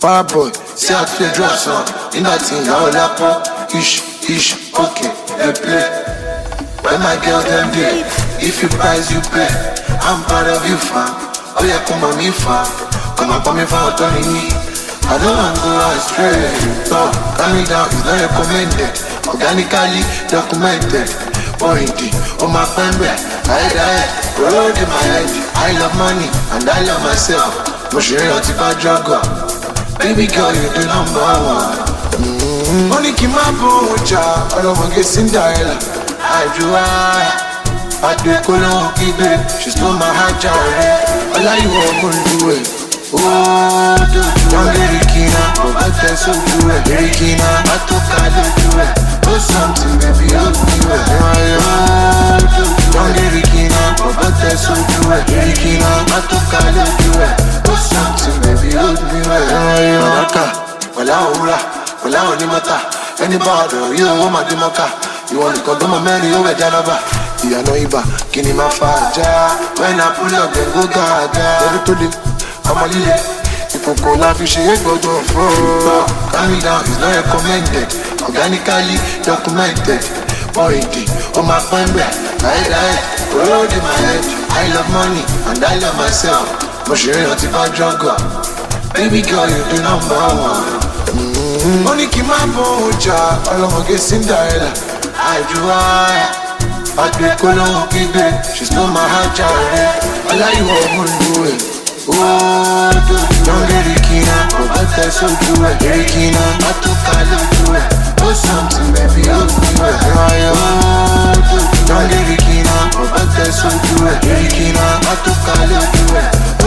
Fireboy, see how to drop some. In that thing, now lap up. Ish, okay, they play. When my girls them day, if you price, you pay. I'm proud of you, fam. Oh yeah, come on me, fam. Come on for autonomy. I don't want to go astray. No, coming down is not recommended. Organically documented. Pointy, on my pen back. I road in my head. I love money and I love myself. Moshiri on tipa juggle. Baby girl, you the number one. Money keep my bocha. I don't want to get Cinderella. I do I do Colon Kibe. She stole my heart, Jarre. All you want to do it. Oh, don't get Rikina, but that's so do it. Rikina, I took I do it. Oh, something, baby, I'll do it. Don't get Rikina, but that's so do it. Rikina, I took I do it. Oh, something, baby, I'll do it. Maraka, wala onimata. Anybody, you want my demoka. You want to go to my man, you over Janaba. You know Iba, Kini Mafaja. When I pull up, then go gaga. Every I'm a lily. If you call life, you should go to a floor. Coming down is not recommended. Organically documented. Pointy, on my phone back. I road in my head. I love money and I love myself. Moshiri on tipa juggle. Baby girl, you the number one. Money keep my bocha. All of my get Cinderella. I do Colon Kibe. She stole my heart, Jarre. All you want to do it. Oh, don't get Rikina, but that's so do it. Rikina, I took I do it. Oh, something, baby, I'll do it. Don't get Rikina, but that's so do it. Rikina, I took I do it.